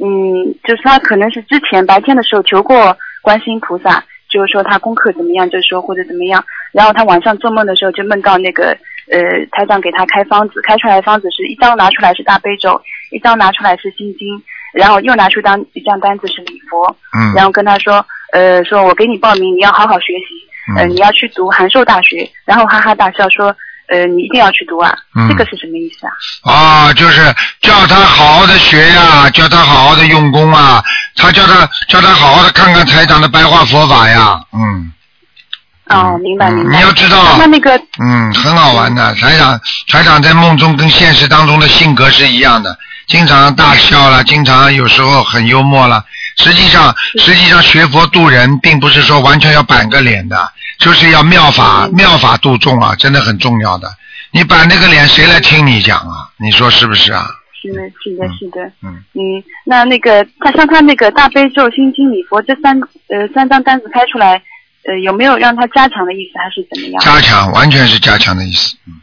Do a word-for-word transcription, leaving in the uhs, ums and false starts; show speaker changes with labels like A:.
A: 嗯，就是他可能是之前白天的时候求过观世音菩萨，就是说他功课怎么样，就是说或者怎么样，然后他晚上做梦的时候就梦到那个呃台长给他开方子，开出来的方子是一张拿出来是大悲咒，一张拿出来是心经，然后又拿出张一张单子是礼佛，
B: 嗯，
A: 然后跟他说呃说我给你报名，你要好好学习，呃你要去读函授大学，然后哈哈大笑说呃你一定要去读啊，
B: 嗯，
A: 这个是什么意思啊？
B: 啊，就是叫他好好的学呀、叫他好好的用功啊，他叫他叫他好好的看看台长的白话佛法呀，嗯。
A: 哦，明白明白。
B: 你要知道，
A: 那那个，
B: 嗯，很好玩的。台长，台长在梦中跟现实当中的性格是一样的，经常大笑了，经常有时候很幽默了。实际上，实际上学佛度人，并不是说完全要板个脸的，就是要妙法妙法度众啊，真的很重要的。你板那个脸，谁来听你讲啊？你说是不是啊？
A: 是的，是的，是的。
B: 嗯
A: 嗯，那那个他像他那个大悲咒、心经、礼佛这三呃三张单子开出来。呃，有没有让他加强的意思，还是怎么样？
B: 加强，完全是加强的意思。嗯。